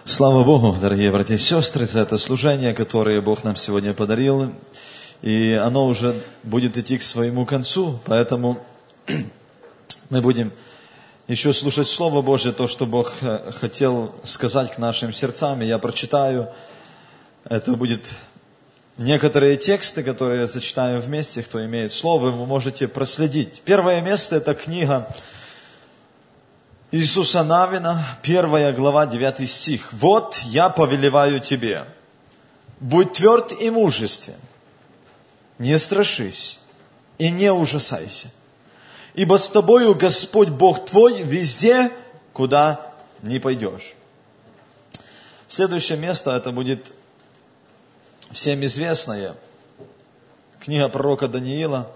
Слава Богу, дорогие братья и сестры, за это служение, которое Бог нам сегодня подарил. И оно уже будет идти к своему концу, поэтому мы будем еще слушать Слово Божье, то, что Бог хотел сказать к нашим сердцам. И я прочитаю, это будет некоторые тексты, которые я зачитаю вместе, кто имеет Слово, вы можете проследить. Первое место – это книга Иисуса Навина, 1 глава, 9 стих. «Вот я повелеваю тебе, будь тверд и мужествен, не страшись и не ужасайся, ибо с тобою Господь Бог твой везде, куда ни пойдешь». Следующее место, это будет всем известная книга пророка Даниила,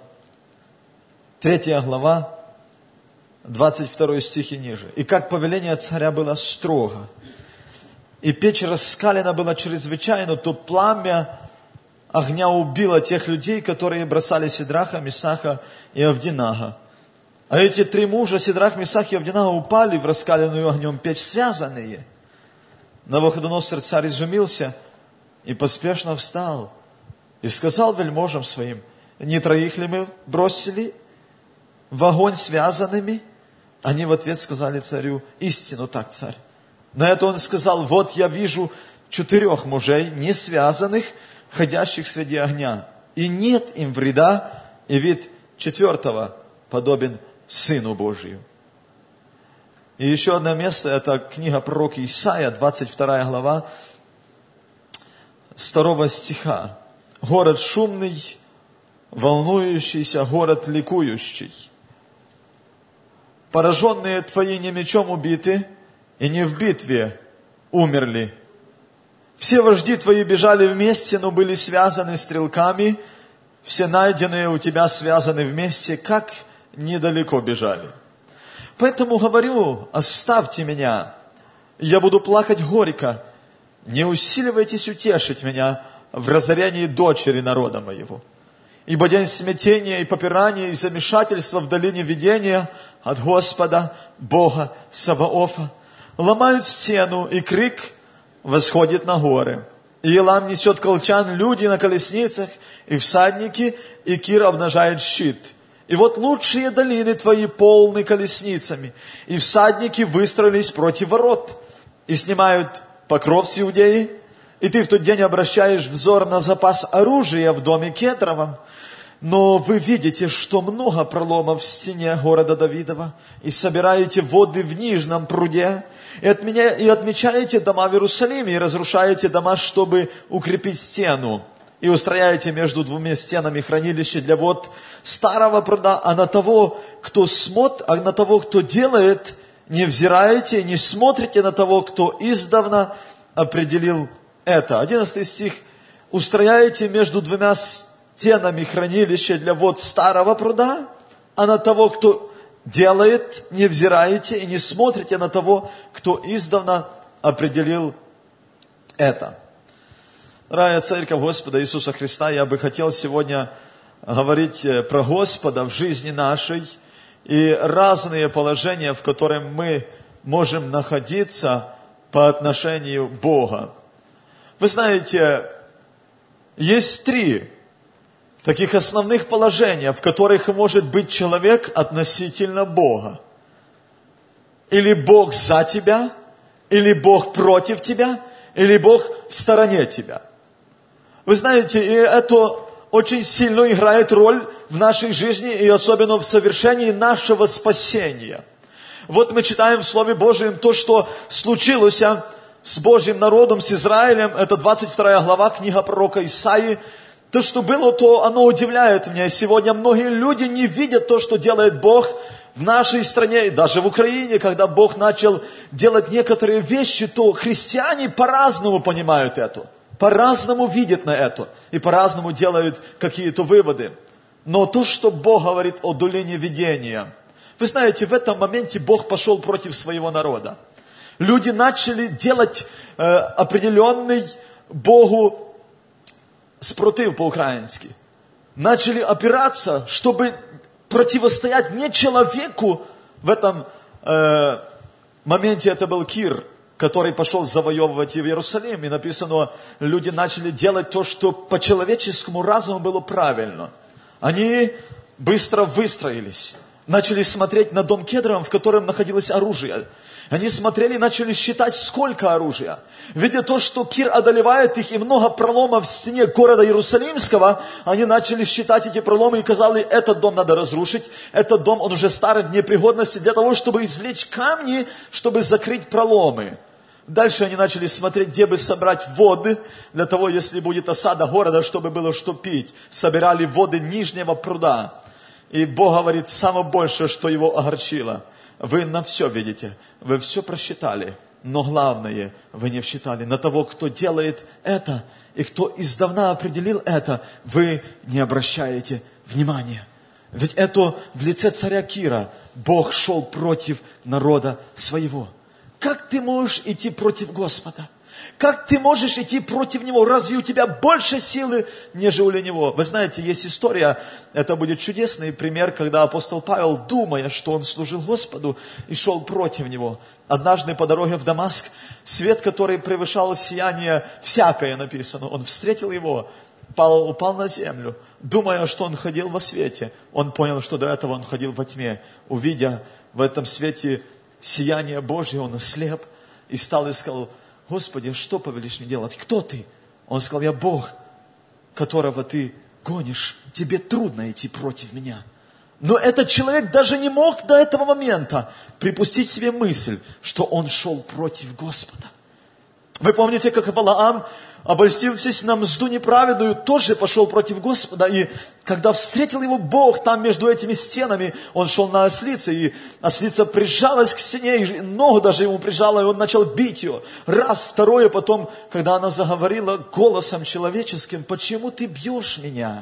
3 глава, 22 стих и ниже. «И как повеление царя было строго, и печь раскалена была чрезвычайно, то пламя огня убило тех людей, которые бросали Сидраха, Месаха и Авдинага. А эти три мужа, Сидрах, Месах и Авдинага, упали в раскаленную огнем печь, связанные. Навуходоносор царь изумился и поспешно встал и сказал вельможам своим: не троих ли мы бросили в огонь связанными? Они в ответ сказали царю: истину так, царь. На это он сказал: вот я вижу 4 мужей, не связанных, ходящих среди огня, и нет им вреда, и вид 4 подобен Сыну Божию». И еще одно место, это книга пророка Исаия, 22 глава, с 2 стиха. «Город шумный, волнующийся, город ликующий. Пораженные твои не мечом убиты, и не в битве умерли. Все вожди твои бежали вместе, но были связаны стрелками. Все найденные у тебя связаны вместе, как недалеко бежали. Поэтому говорю: оставьте меня, я буду плакать горько. Не усиливайтесь утешить меня в разорении дочери народа моего. Ибо день смятения и попирания и замешательства в долине видения от Господа, Бога Саваофа. Ломают стену, и крик восходит на горы. И Елам несет колчан, люди на колесницах, и всадники, и Кир обнажает щит. И вот лучшие долины твои полны колесницами, и всадники выстроились против ворот, и снимают покров с Иудеи, и ты в тот день обращаешь взор на запас оружия в доме Кедровом. Но вы видите, что много проломов в стене города Давидова, и собираете воды в Нижнем пруде, и отмечаете дома в Иерусалиме, и разрушаете дома, чтобы укрепить стену, и устрояете между 2 стенами хранилище для вод старого пруда, а на того, кто делает, не взираете, не смотрите на того, кто издавна определил это». 11 стих. «Устрояете между 2 стенами хранилище для вод старого пруда, а на того, кто делает, не взираете и не смотрите на того, кто издавна определил это». Дорогая Церковь Господа Иисуса Христа, я бы хотел сегодня говорить про Господа в жизни нашей и разные положения, в которых мы можем находиться по отношению к Богу. Вы знаете, есть 3 таких основных положения, в которых может быть человек относительно Бога. Или Бог за тебя, или Бог против тебя, или Бог в стороне тебя. Вы знаете, и это очень сильно играет роль в нашей жизни, и особенно в совершении нашего спасения. Вот мы читаем в Слове Божьем то, что случилось с Божьим народом, с Израилем. Это 22 глава, книга пророка Исаии. То, что было, то оно удивляет меня. Сегодня многие люди не видят то, что делает Бог в нашей стране, и даже в Украине. Когда Бог начал делать некоторые вещи, то христиане по-разному понимают это. По-разному видят на это. И по-разному делают какие-то выводы. Но то, что Бог говорит о долине видения. Вы знаете, в этом моменте Бог пошел против своего народа. Люди начали делать определенный Богу спротив по-украински. Начали опираться, чтобы противостоять не человеку. В этом моменте это был Кир. который пошел завоевывать Иерусалим. И написано, люди начали делать то, что по человеческому разуму было правильно. Они быстро выстроились, начали смотреть на дом Кедровым, в котором находилось оружие. Они смотрели и начали считать, сколько оружия. Видя то, что Кир одолевает их, и много проломов в стене города Иерусалимского, они начали считать эти проломы и сказали, этот дом надо разрушить, этот дом, он уже старый, в непригодности для того, чтобы извлечь камни, чтобы закрыть проломы. Дальше они начали смотреть, где бы собрать воды, для того, если будет осада города, чтобы было что пить. Собирали воды нижнего пруда. И Бог говорит, самое большее, что его огорчило. Вы на все видите, вы все просчитали, но главное, вы не считали. На того, кто делает это, и кто издавна определил это, вы не обращаете внимания. Ведь это в лице царя Кира Бог шел против народа своего. Как ты можешь идти против Господа? Как ты можешь идти против Него? Разве у тебя больше силы, нежели у Него? Вы знаете, есть история, это будет чудесный пример, когда апостол Павел, думая, что он служил Господу, и шел против Него. Однажды по дороге в Дамаск, свет, который превышал сияние всякое, написано, он встретил его, упал на землю, думая, что он ходил во свете. Он понял, что до этого он ходил во тьме. Увидя в этом свете сияние Божье, он ослеп и стал и сказал, Господи, что повелишь мне делать? Кто ты? Он сказал, я Бог, которого ты гонишь. Тебе трудно идти против меня. Но этот человек даже не мог до этого момента припустить себе мысль, что он шел против Господа. Вы помните, как Валаам, обольстившись на мзду неправедную, тоже пошел против Господа. И когда встретил его Бог там между этими стенами, он шел на ослице, и ослица прижалась к стене, и ногу даже ему прижала, и он начал бить ее. Раз, второе, потом, когда она заговорила голосом человеческим, почему ты бьешь меня?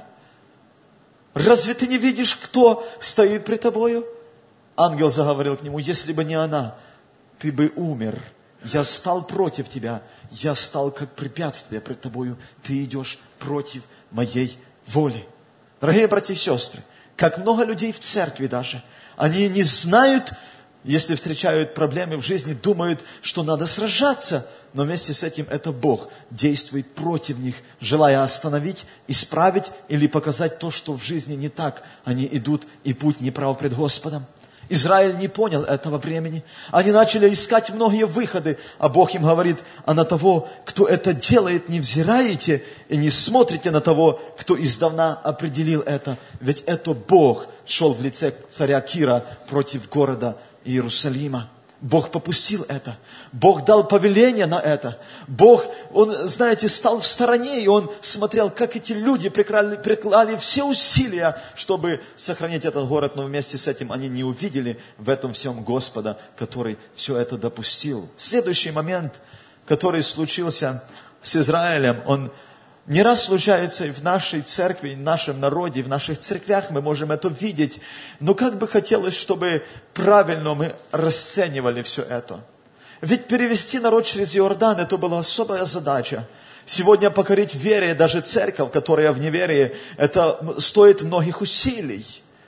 Разве ты не видишь, кто стоит пред тобою? Ангел заговорил к нему, если бы не она, ты бы умер. Я стал против тебя, я стал как препятствие пред тобою, ты идешь против моей воли. Дорогие братья и сестры, как много людей в церкви даже, они не знают, если встречают проблемы в жизни, думают, что надо сражаться, но вместе с этим это Бог действует против них, желая остановить, исправить или показать то, что в жизни не так. Они идут, и путь неправ пред Господом. Израиль не понял этого времени. Они начали искать многие выходы, а Бог им говорит, а на того, кто это делает, не взираете и не смотрите на того, кто издавна определил это. Ведь это Бог шел в лице царя Кира против города Иерусалима. Бог попустил это. Бог дал повеление на это. Бог, Он, знаете, стал в стороне, и Он смотрел, как эти люди приклали все усилия, чтобы сохранить этот город, но вместе с этим они не увидели в этом всем Господа, который все это допустил. Следующий момент, который случился с Израилем, он не раз случается и в нашей церкви, и в нашем народе, и в наших церквях мы можем это видеть. Но как бы хотелось, чтобы правильно мы расценивали все это. Ведь перевести народ через Иордан, это была особая задача. Сегодня покорить в вере даже церковь, которая в неверии, это стоит многих усилий.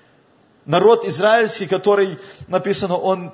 Народ израильский, который, написано, он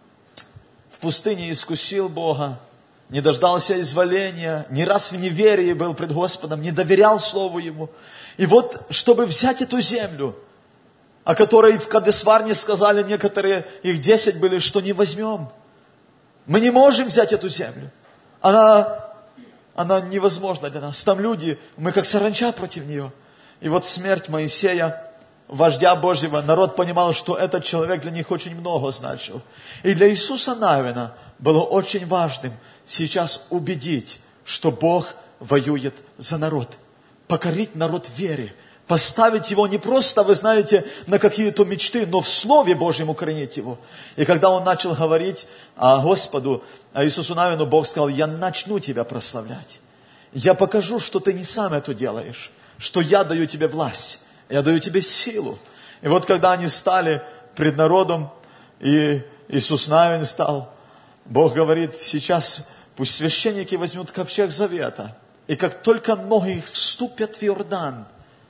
в пустыне искусил Бога, не дождался изволения, не раз в неверии был пред Господом, не доверял Слову Ему. И вот, чтобы взять эту землю, о которой в Кадесварне сказали некоторые, их 10 были, что не возьмем. Мы не можем взять эту землю. Она невозможна для нас. Там люди, мы как саранча против нее. И вот смерть Моисея, вождя Божьего, народ понимал, что этот человек для них очень много значил. И для Иисуса Навина было очень важным сейчас убедить, что Бог воюет за народ. Покорить народ в вере. Поставить его не просто, вы знаете, на какие-то мечты, но в Слове Божьем укоренить его. И когда он начал говорить Господу, Иисусу Навину, Бог сказал, я начну тебя прославлять. Я покажу, что ты не сам это делаешь, что я даю тебе власть, я даю тебе силу. И вот когда они стали пред народом, и Иисус Навин стал, Бог говорит, сейчас пусть священники возьмут ковчег завета. И как только ноги их вступят в Иордан,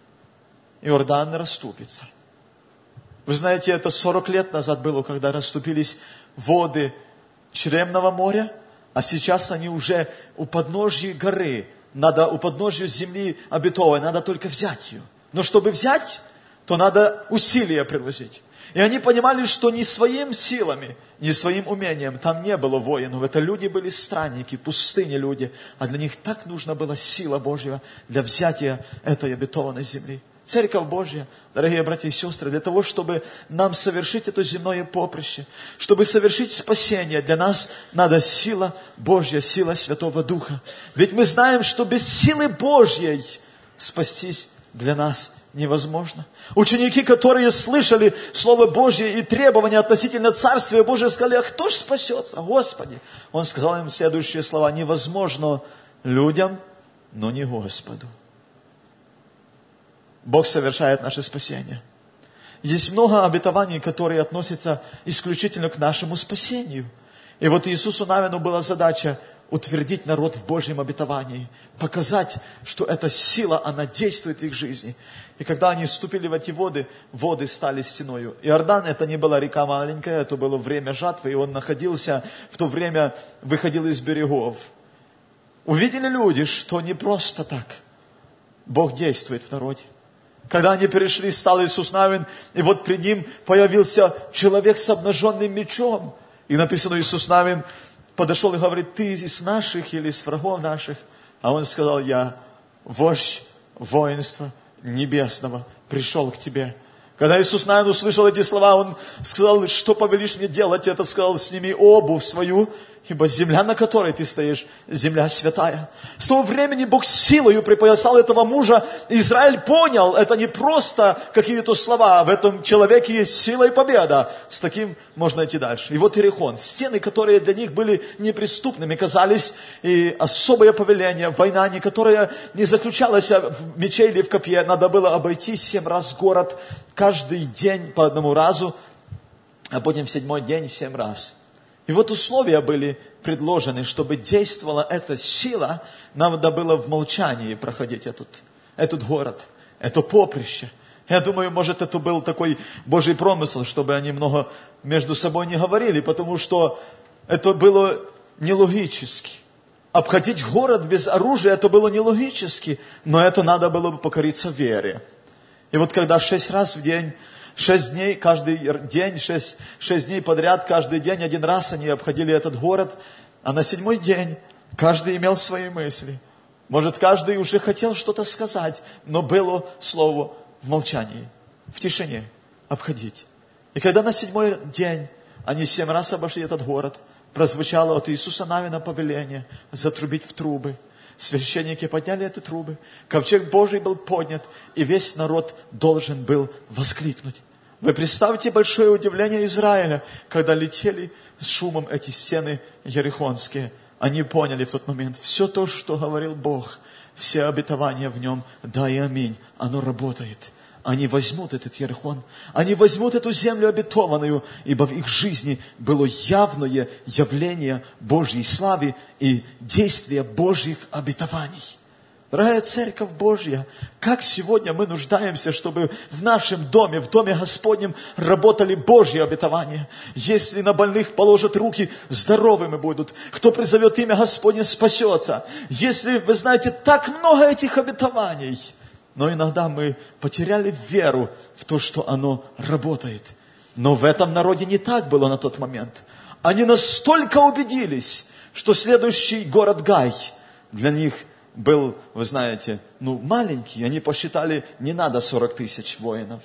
Иордан расступится. Вы знаете, это 40 лет назад было, когда расступились воды Черемного моря, А сейчас они уже у подножья горы, у подножья земли обетованной, надо только взять ее. Но чтобы взять, то надо усилия приложить. И они понимали, что не своими силами, не своим умением, там не было воинов. Это люди были странники, пустыни люди. А для них так нужна была сила Божья для взятия этой обетованной земли. Церковь Божья, дорогие братья и сестры, для того, чтобы нам совершить это земное поприще, чтобы совершить спасение, для нас надо сила Божья, сила Святого Духа. Ведь мы знаем, что без силы Божьей спастись для нас невозможно. Ученики, которые слышали Слово Божье и требования относительно Царствия Божьего, сказали: а кто ж спасется, Господи? Он сказал им следующие слова: невозможно людям, но не Господу. Бог совершает наше спасение. Есть много обетований, которые относятся исключительно к нашему спасению. И вот Иисусу Навину была задача утвердить народ в Божьем обетовании, показать, что эта сила, она действует в их жизни. И когда они вступили в эти воды, воды стали стеною. Иордан, это не была река маленькая, это было время жатвы, и он находился, в то время выходил из берегов. Увидели люди, что не просто так Бог действует в народе. Когда они перешли, стал Иисус Навин, и вот пред ним появился человек с обнаженным мечом. И написано, Иисус Навин подошел и говорит: ты из наших или из врагов наших? А он сказал: я, вождь воинства небесного, пришел к тебе. Когда Иисус Навин услышал эти слова, он сказал: что повелишь мне делать? Этот сказал: сними обувь свою, ибо земля, на которой ты стоишь, земля святая. С того времени Бог силою припоясал этого мужа. Израиль понял, это не просто какие-то слова. В этом человеке есть сила и победа. С таким можно идти дальше. И вот Иерихон. Стены, которые для них были неприступными, казались, и особое повеление, война, которая не заключалась в мече или в копье. Надо было обойти 7 раз город, каждый день по одному разу, а потом в 7-й день 7 раз. И вот условия были предложены, чтобы действовала эта сила, нам надо было в молчании проходить этот город, это поприще. Я думаю, может, это был такой Божий промысел, чтобы они много между собой не говорили, потому что это было нелогически. Обходить город без оружия, это было нелогически, но это надо было бы покориться вере. И вот когда 6 раз в день, 6 дней, каждый день, 6 дней подряд, каждый день, 1 раз они обходили этот город, а на 7-й день каждый имел свои мысли. Может, каждый уже хотел что-то сказать, но было слово в молчании, в тишине, обходить. И когда на 7-й день они 7 раз обошли этот город, прозвучало от Иисуса Навина повеление затрубить в трубы. Священники подняли эти трубы, ковчег Божий был поднят, и весь народ должен был воскликнуть. Вы представьте большое удивление Израиля, когда летели с шумом эти стены ерихонские. Они поняли в тот момент, все то, что говорил Бог, все обетования в нем, да и аминь, оно работает. Они возьмут этот Ерихон, они возьмут эту землю обетованную, ибо в их жизни было явное явление Божьей славы и действия Божьих обетований. Дорогая Церковь Божья, как сегодня мы нуждаемся, чтобы в нашем доме, в Доме Господнем работали Божьи обетования. Если на больных положат руки, здоровыми будут. Кто призовет имя Господне, спасется. Если, вы знаете, так много этих обетований, но иногда мы потеряли веру в то, что оно работает. Но в этом народе не так было на тот момент. Они настолько убедились, что следующий город Гай для них был, вы знаете, маленький. Они посчитали, не надо 40 тысяч воинов.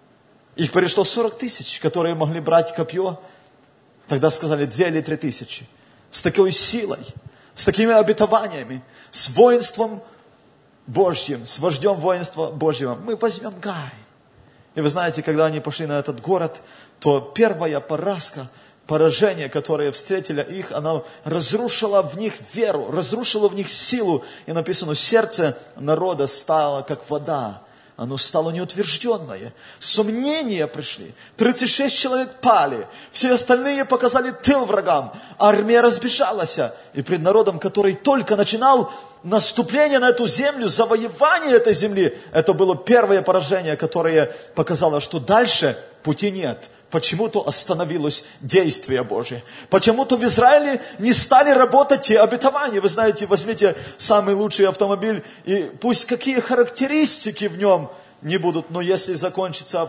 Их пришло 40 тысяч, которые могли брать копье. Тогда сказали 2 или 3 тысячи. С такой силой, с такими обетованиями, с воинством Божьим, с вождем воинства Божьего. Мы возьмем Гай. И вы знаете, когда они пошли на этот город, то первая поразка, поражение, которое встретило их, оно разрушило в них веру, разрушило в них силу. И написано, сердце народа стало как вода. Оно стало неутвержденное. Сомнения пришли. 36 человек пали. Все остальные показали тыл врагам. Армия разбежалась. И пред народом, который только начинал наступление на эту землю, завоевание этой земли, это было первое поражение, которое показало, что дальше пути нет. почему-то остановилось действие Божие. Почему-то в Израиле не стали работать те обетования. Вы знаете, возьмите самый лучший автомобиль, и пусть какие характеристики в нем не будут, но если закончится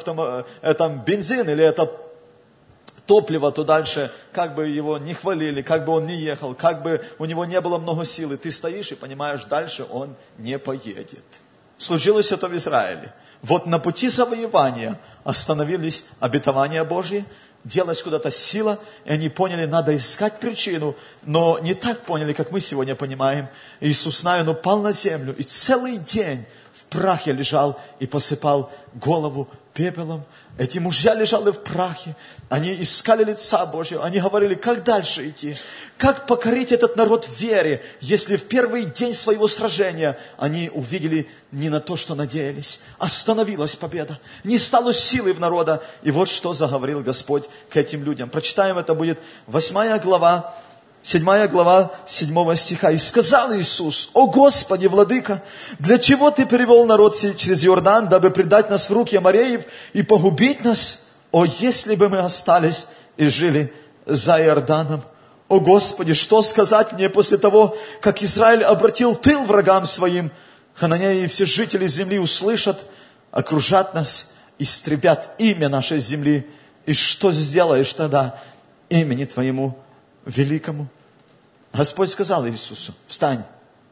бензин или это топливо, то дальше, как бы его не хвалили, как бы он не ехал, как бы у него не было много силы, ты стоишь и понимаешь, дальше он не поедет. Случилось это в Израиле. Вот на пути завоевания остановились обетования Божьи, делалась куда-то сила, и они поняли, надо искать причину, но не так поняли, как мы сегодня понимаем. Иисус Навин упал на землю и целый день в прахе лежал и посыпал голову пепелом. Эти мужья лежали в прахе, они искали лица Божьего, они говорили, как дальше идти, как покорить этот народ в вере, если в первый день своего сражения они увидели не на то, что надеялись. Остановилась победа, не стало силы в народа. И вот что заговорил Господь к этим людям. Прочитаем, это будет 8 глава, 7 глава 7 стиха. «И сказал Иисус: О Господи, Владыка, для чего Ты перевел народ через Иордан, дабы предать нас в руки амореев и погубить нас? О, если бы мы остались и жили за Иорданом! О Господи, что сказать мне после того, как Израиль обратил тыл врагам своим? Хананеи и все жители земли услышат, окружат нас, истребят имя нашей земли. И что сделаешь тогда имени Твоему великому?» Господь сказал Иисусу: встань.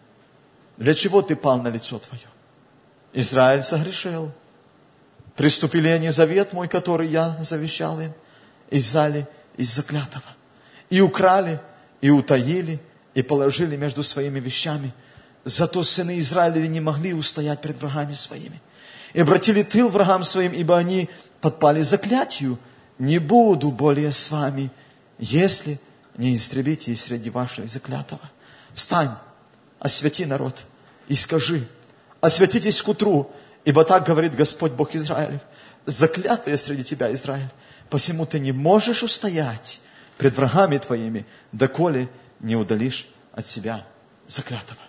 Для чего ты пал на лицо твое? Израиль согрешил. Приступили они завет мой, который я завещал им, и взяли из заклятого. И украли, и утаили, и положили между своими вещами. Зато сыны Израилеви не могли устоять пред врагами своими. И обратили тыл врагам своим, ибо они подпали заклятию: не буду более с вами, если не истребите из среди ваших заклятого. Встань, освяти народ и скажи: освятитесь к утру, ибо так говорит Господь Бог Израилев: заклятые среди тебя, Израиль, посему ты не можешь устоять пред врагами твоими, доколе не удалишь от себя заклятого.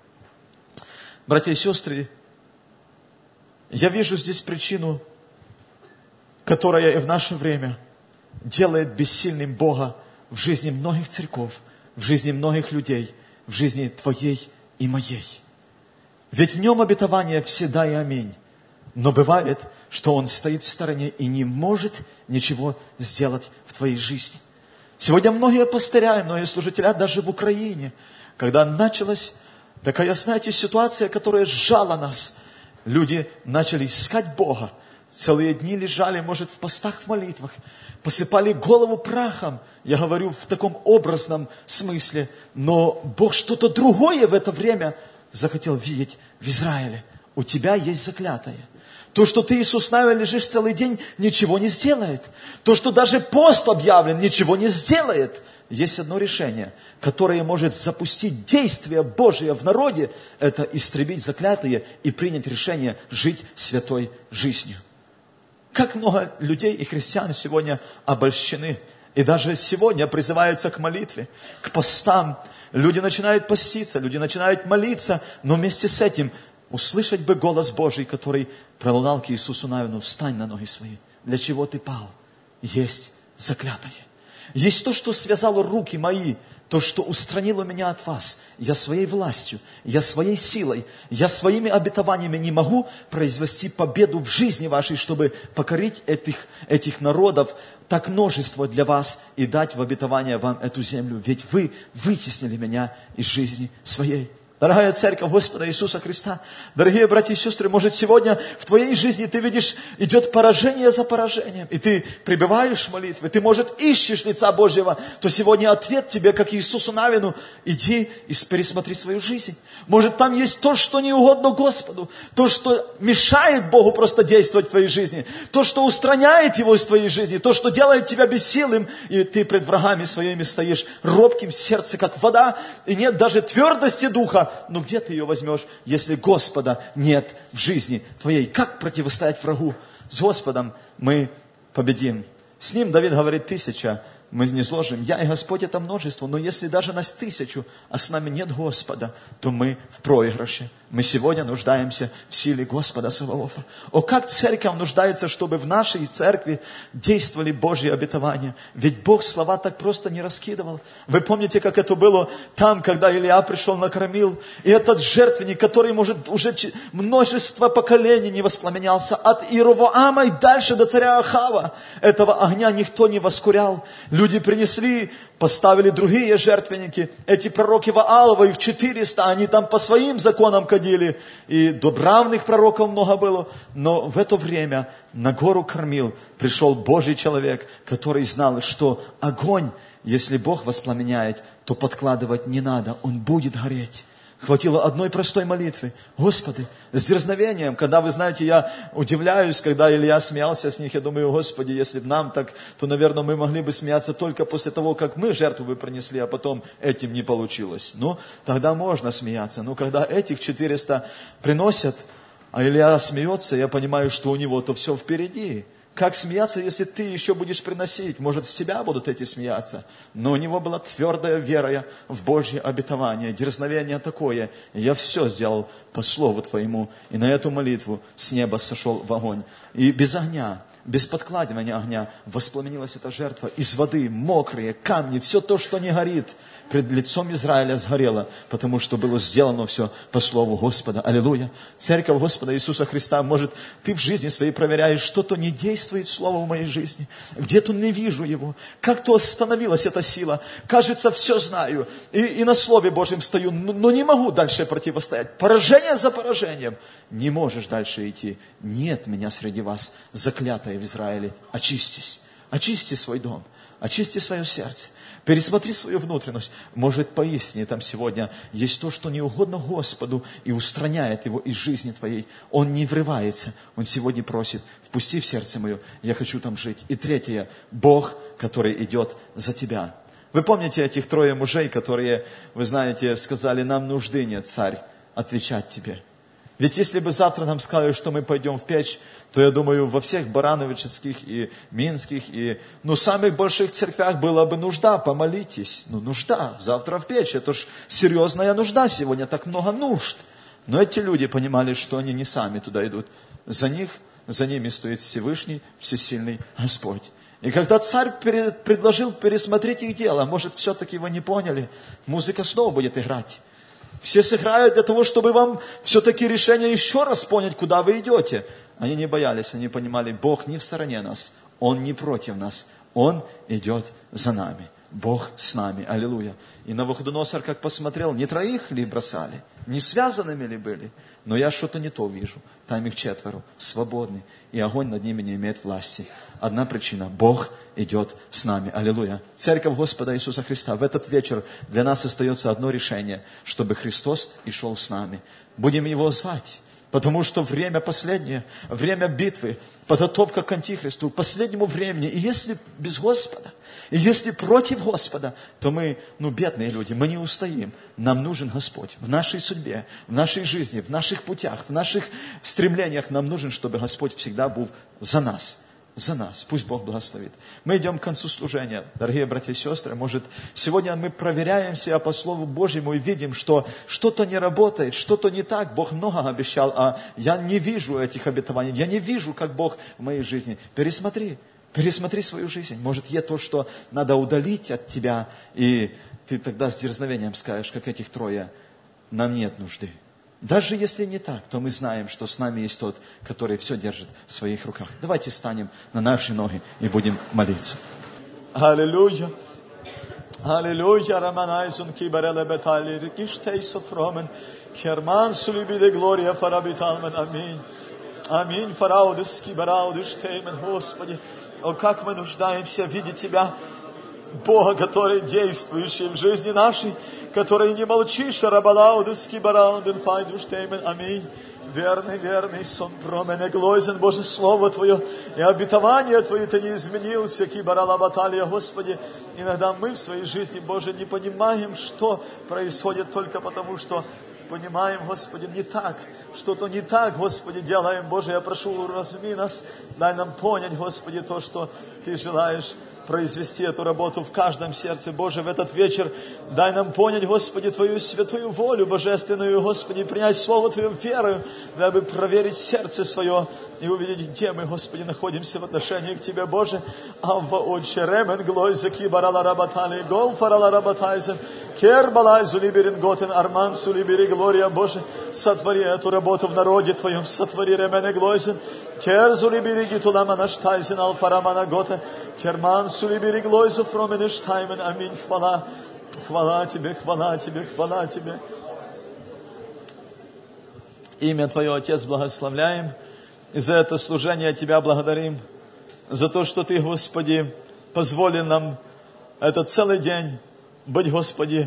Братья и сестры, я вижу здесь причину, которая и в наше время делает бессильным Бога в жизни многих церков, в жизни многих людей, в жизни твоей и моей. Ведь в нем обетование всегда и аминь. Но бывает, что он стоит в стороне и не может ничего сделать в твоей жизни. Сегодня многие пастыря, многие служители, даже в Украине, когда началась такая, знаете, ситуация, которая сжала нас, люди начали искать Бога. Целые дни лежали, может, в постах, в молитвах, посыпали голову прахом. Я говорю в таком образном смысле. Но Бог что-то другое в это время захотел видеть в Израиле. У тебя есть заклятое. То, что ты, Иисус Навин, лежишь целый день, ничего не сделает. То, что даже пост объявлен, ничего не сделает. Есть одно решение, которое может запустить действие Божие в народе. Это истребить заклятые и принять решение жить святой жизнью. Как много людей и христиан сегодня обольщены. И даже сегодня призываются к молитве, к постам. Люди начинают поститься, люди начинают молиться, но вместе с этим услышать бы голос Божий, который пролунал к Иисусу Навину: встань на ноги свои. Для чего ты пал? Есть заклятое. Есть то, что связало руки мои, то, что устранило меня от вас. Я своей властью, я своей силой, я своими обетованиями не могу произвести победу в жизни вашей, чтобы покорить этих народов, так множество для вас и дать в обетование вам эту землю. Ведь вы вытеснили меня из жизни своей. Дорогая церковь Господа Иисуса Христа, дорогие братья и сестры, может, сегодня в твоей жизни ты видишь, идет поражение за поражением, и ты пребываешь в молитве, ты, может, ищешь лица Божьего, то сегодня ответ тебе, как Иисусу Навину: иди и пересмотри свою жизнь. Может, там есть то, что не угодно Господу, то, что мешает Богу просто действовать в твоей жизни, то, что устраняет Его из твоей жизни, то, что делает тебя бессильным, и ты пред врагами своими стоишь робким в сердце, как вода, и нет даже твердости духа. Но где ты ее возьмешь, если Господа нет в жизни твоей? Как противостоять врагу? С Господом мы победим. С Ним, Давид говорит, 1000 мы не сложим. Я и Господь — это множество. Но если даже нас 1000, а с нами нет Господа, то мы в проигрыше. Мы сегодня нуждаемся в силе Господа Саваофа. О, как церковь нуждается, чтобы в нашей церкви действовали Божьи обетования. Ведь Бог слова так просто не раскидывал. Вы помните, как это было там, когда Илья пришел, накормил. И этот жертвенник, который, может, уже множество поколений не воспламенялся. От Иеровоама и дальше до царя Ахава. Этого огня никто не воскурял. Люди принесли, поставили другие жертвенники. Эти пророки Ваалова, их 400, они там по своим законам ходили. И добравных пророков много было. Но в это время на гору Кармил пришел Божий человек, который знал, что огонь, если Бог воспламеняет, то подкладывать не надо, он будет гореть. Хватило одной простой молитвы. Господи, с дерзновением, когда, вы знаете, я удивляюсь, когда Илья смеялся с них, я думаю, Господи, если бы нам так, то, наверное, мы могли бы смеяться только после того, как мы жертву бы принесли, а потом этим не получилось. Ну, тогда можно смеяться. Но когда этих 400 приносят, а Илья смеется, я понимаю, что у него-то все впереди. Как смеяться, если ты еще будешь приносить? Может, с тебя будут эти смеяться? Но у него была твердая вера в Божье обетование, дерзновение такое. Я все сделал по слову Твоему. И на эту молитву с неба сошел в огонь. И без огня, без подкладывания огня воспламенилась эта жертва. Из воды мокрые камни, все то, что не горит, пред лицом Израиля сгорело, потому что было сделано все по слову Господа. Аллилуйя. Церковь Господа Иисуса Христа, может, ты в жизни своей проверяешь, что-то не действует слово в моей жизни, где-то не вижу его, как-то остановилась эта сила, кажется, все знаю, и на Слове Божьем стою, но не могу дальше противостоять. Поражение за поражением. Не можешь дальше идти. Нет меня среди вас, заклятое в Израиле. Очистись. Очисти свой дом. Очисти свое сердце. Пересмотри свою внутренность. Может, поистине там сегодня есть то, что не угодно Господу и устраняет его из жизни твоей. Он не врывается. Он сегодня просит, впусти в сердце мое, я хочу там жить. И третье, Бог, который идет за тебя. Вы помните этих 3 мужей, которые, вы знаете, сказали, нам нужды нет, царь, отвечать тебе. Ведь если бы завтра нам сказали, что мы пойдем в печь, то, я думаю, во всех барановичских и минских, и самых больших церквях была бы нужда, помолитесь. Нужда, завтра в печь, это ж серьезная нужда, сегодня так много нужд. Но эти люди понимали, что они не сами туда идут. За ними стоит Всевышний, Всесильный Господь. И когда царь предложил пересмотреть их дело, может, все-таки вы не поняли, музыка снова будет играть. Все сыграют для того, чтобы вам все-таки решение еще раз понять, куда вы идете. Они не боялись, они понимали, Бог не в стороне нас, Он не против нас, Он идет за нами. Бог с нами. Аллилуйя. И Навуходоносор, как посмотрел, не 3 ли бросали, не связанными ли были? Но я что-то не то вижу. Там их 4, свободны, и огонь над ними не имеет власти. Одна причина. Бог идет с нами. Аллилуйя. Церковь Господа Иисуса Христа. В этот вечер для нас остается одно решение, чтобы Христос и шел с нами. Будем Его звать. Потому что время последнее, время битвы, подготовка к Антихристу, к последнему времени. И если без Господа, и если против Господа, то мы, бедные люди, мы не устоим. Нам нужен Господь в нашей судьбе, в нашей жизни, в наших путях, в наших стремлениях. Нам нужен, чтобы Господь всегда был за нас. За нас. Пусть Бог благословит. Мы идем к концу служения. Дорогие братья и сестры, может, сегодня мы проверяем себя по Слову Божьему и видим, что что-то не работает, что-то не так. Бог много обещал, а я не вижу этих обетований. Я не вижу, как Бог в моей жизни. Пересмотри свою жизнь. Может, есть то, что надо удалить от тебя, и ты тогда с дерзновением скажешь, как этих 3, нам нет нужды. Даже если не так, то мы знаем, что с нами есть тот, который все держит в своих руках. Давайте станем на наши ноги и будем молиться. Аллилуйя. Аллилуйя. Раманайзун кибареле бетали. Рикиштей софромен. Керман сулибиде глория фарабиталмен. Аминь. Аминь. Фараудес кибараудеш теймен. Господи, о, как мы нуждаемся видеть Тебя, Бога, который действующий в жизни нашей, который не молчишь, рабалаудески барауден файдуштеймен, аминь. Верный, сон промене глойзен, Боже, Слово Твое, и обетование Твое, Ты не изменился, кибарала баталия, Господи. Иногда мы в своей жизни, Боже, не понимаем, что происходит только потому, что понимаем, Господи, не так, что-то не так, Господи, делаем. Боже, я прошу, разуми нас, дай нам понять, Господи, то, что Ты желаешь произвести эту работу в каждом сердце. Боже, в этот вечер дай нам понять, Господи, Твою святую волю божественную, Господи, принять Слово Твое верою, дабы проверить сердце свое и увидеть, где мы, Господи, находимся в отношении к Тебе, Боже. Авва Отче, ремен глойзаки барала рабатали, гол фарала рабатайзен, кербалай зулиберин готен, арман сулибери глория, Боже, сотвори эту работу в народе Твоем, сотвори ремене глойзен, кер зулибери гитула наштайзен, алфарамана гота, керман сулибери глойзу променештаймен, аминь, хвала, хвала Тебе, хвала Тебе, хвала Тебе. Имя Твое, Отец, благословляем. И за это служение Тебя благодарим, за то, что Ты, Господи, позволил нам этот целый день быть, Господи,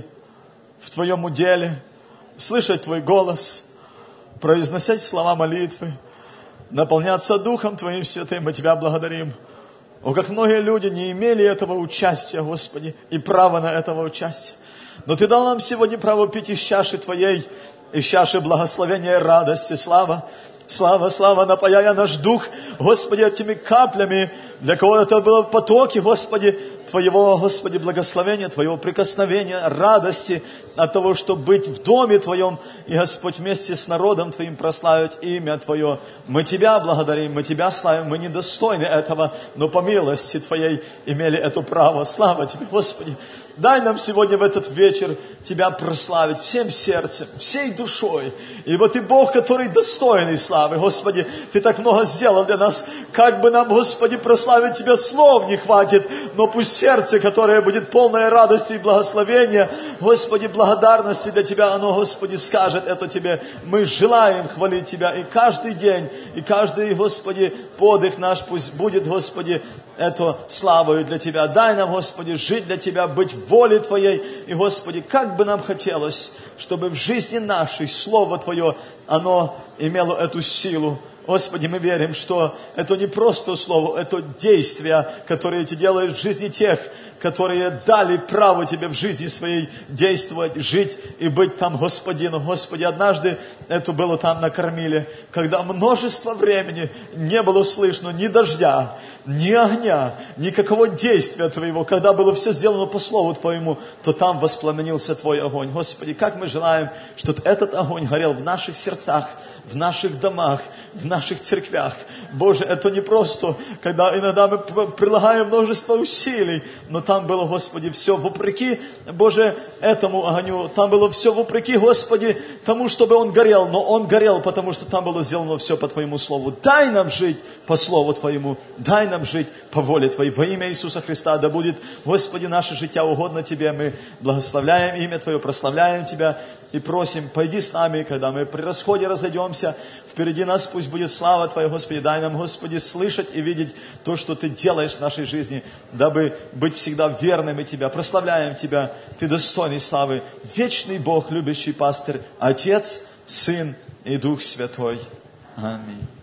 в Твоем уделе, слышать Твой голос, произносить слова молитвы, наполняться Духом Твоим Святым. Мы Тебя благодарим. О, как многие люди не имели этого участия, Господи, и права на этого участия. Но Ты дал нам сегодня право пить из чаши Твоей, из чаши благословения и радости. Слава! Слава, слава, напояя наш дух, Господи, этими каплями, для кого это было потоки, Господи, Твоего, Господи, благословения, Твоего прикосновения, радости от того, чтобы быть в доме Твоем и, Господь, вместе с народом Твоим прославить имя Твое. Мы Тебя благодарим, мы Тебя славим, мы недостойны этого, но по милости Твоей имели это право. Слава Тебе, Господи! Дай нам сегодня в этот вечер Тебя прославить всем сердцем, всей душой. Ибо Ты Бог, который достойный славы. Господи, Ты так много сделал для нас. Как бы нам, Господи, прославить Тебя, слов не хватит. Но пусть сердце, которое будет полное радости и благословения, Господи, благодарности для Тебя, оно, Господи, скажет это Тебе. Мы желаем хвалить Тебя и каждый день, и каждый, Господи, подых наш пусть будет, Господи, это славою для Тебя. Дай нам, Господи, жить для Тебя, быть в воле Твоей. И, Господи, как бы нам хотелось, чтобы в жизни нашей Слово Твое, оно имело эту силу. Господи, мы верим, что это не просто слово, это действия, которые Ты делаешь в жизни тех, которые дали право Тебе в жизни своей действовать, жить и быть там Господином. Господи, однажды это было там на Кормиле, когда множество времени не было слышно ни дождя, ни огня, никакого действия Твоего. Когда было все сделано по Слову Твоему, то там воспламенился Твой огонь. Господи, как мы желаем, чтобы этот огонь горел в наших сердцах, в наших домах, в наших церквях. Боже, это не просто, когда иногда мы прилагаем множество усилий, но там было, Господи, все вопреки, Боже, этому огню. Там было все вопреки, Господи, тому, чтобы он горел. Но он горел, потому что там было сделано все по Твоему Слову. Дай нам жить по Слову Твоему. Дай нам жить по воле Твоей. Во имя Иисуса Христа да будет, Господи, наше життя угодно Тебе. Мы благословляем имя Твое, прославляем Тебя и просим, пойди с нами, когда мы при расходе разойдемся. Впереди нас пусть будет слава Твоя, Господи. Дай нам, Господи, слышать и видеть то, что Ты делаешь в нашей жизни, дабы быть всегда верными Тебя. Прославляем Тебя. Ты достойный славы. Вечный Бог, любящий пастырь, Отец, Сын и Дух Святой. Аминь.